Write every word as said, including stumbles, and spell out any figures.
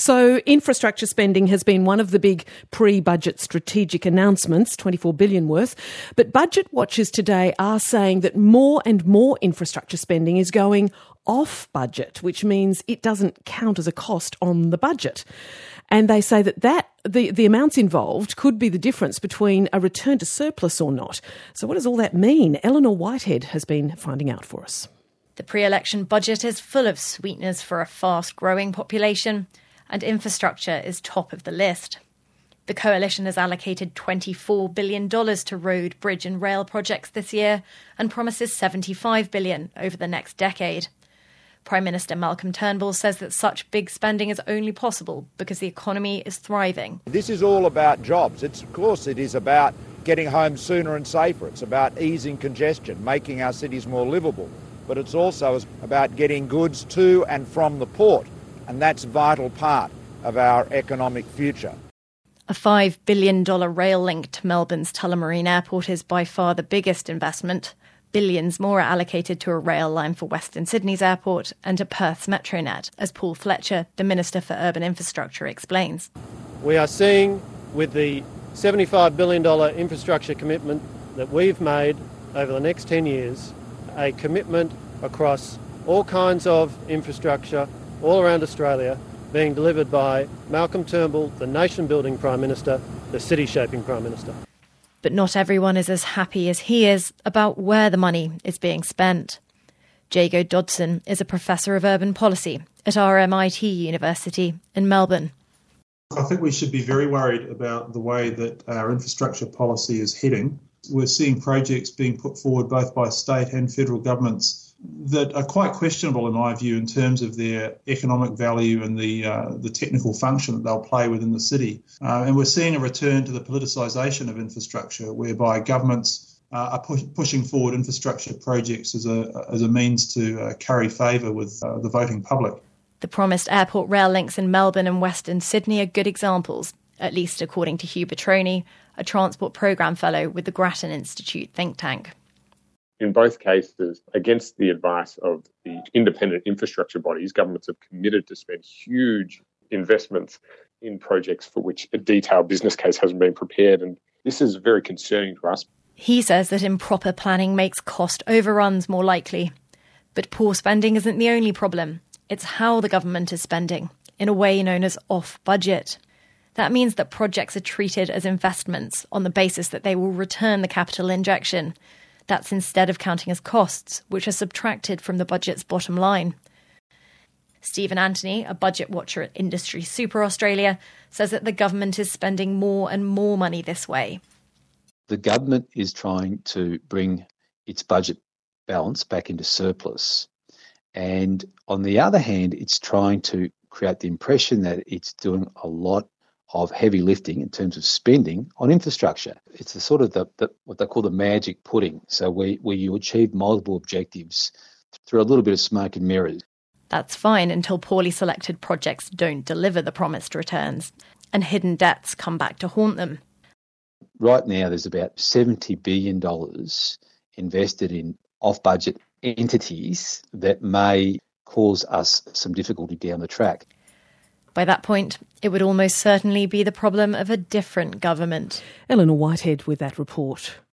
So infrastructure spending has been one of the big pre-budget strategic announcements, twenty-four billion dollars worth. But budget watchers today are saying that more and more infrastructure spending is going off budget, which means it doesn't count as a cost on the budget. And they say that, that the, the amounts involved could be the difference between a return to surplus or not. So what does all that mean? Eleanor Whitehead has been finding out for us. The pre-election budget is full of sweeteners for a fast-growing population, and infrastructure is top of the list. The coalition has allocated twenty-four billion dollars to road, bridge and rail projects this year and promises seventy-five billion dollars over the next decade. Prime Minister Malcolm Turnbull says that such big spending is only possible because the economy is thriving. This is all about jobs. It's, of course, it is about getting home sooner and safer. It's about easing congestion, making our cities more livable. But it's also about getting goods to and from the port, and that's a vital part of our economic future. A five billion dollars rail link to Melbourne's Tullamarine Airport is by far the biggest investment. Billions more are allocated to a rail line for Western Sydney's airport and to Perth's Metronet, as Paul Fletcher, the Minister for Urban Infrastructure, explains. We are seeing, with the seventy-five billion dollars infrastructure commitment that we've made over the next ten years, a commitment across all kinds of infrastructure all around Australia being delivered by Malcolm Turnbull, the nation-building Prime Minister, the city-shaping Prime Minister. But not everyone is as happy as he is about where the money is being spent. Jago Dodson is a professor of urban policy at R M I T University in Melbourne. I think we should be very worried about the way that our infrastructure policy is heading. We're seeing projects being put forward both by state and federal governments that are quite questionable, in my view, in terms of their economic value and the uh, the technical function that they'll play within the city. Uh, and we're seeing a return to the politicisation of infrastructure, whereby governments uh, are push- pushing forward infrastructure projects as a as a means to uh, curry favour with uh, the voting public. The promised airport rail links in Melbourne and Western Sydney are good examples, at least according to Hugh Petroni, a Transport Programme Fellow with the Grattan Institute think tank. In both cases, against the advice of the independent infrastructure bodies, governments have committed to spend huge investments in projects for which a detailed business case hasn't been prepared. And this is very concerning to us. He says that improper planning makes cost overruns more likely. But poor spending isn't the only problem. It's how the government is spending, in a way known as off-budget. That means that projects are treated as investments on the basis that they will return the capital injection. That's instead of counting as costs, which are subtracted from the budget's bottom line. Stephen Anthony, a budget watcher at Industry Super Australia, says that the government is spending more and more money this way. The government is trying to bring its budget balance back into surplus. And on the other hand, it's trying to create the impression that it's doing a lot of heavy lifting in terms of spending on infrastructure. It's the sort of the, the what they call the magic pudding. So where, where you achieve multiple objectives through a little bit of smoke and mirrors. That's fine until poorly selected projects don't deliver the promised returns and hidden debts come back to haunt them. Right now there's about seventy billion dollars invested in off-budget entities that may cause us some difficulty down the track. By that point, it would almost certainly be the problem of a different government. Eleanor Whitehead with that report.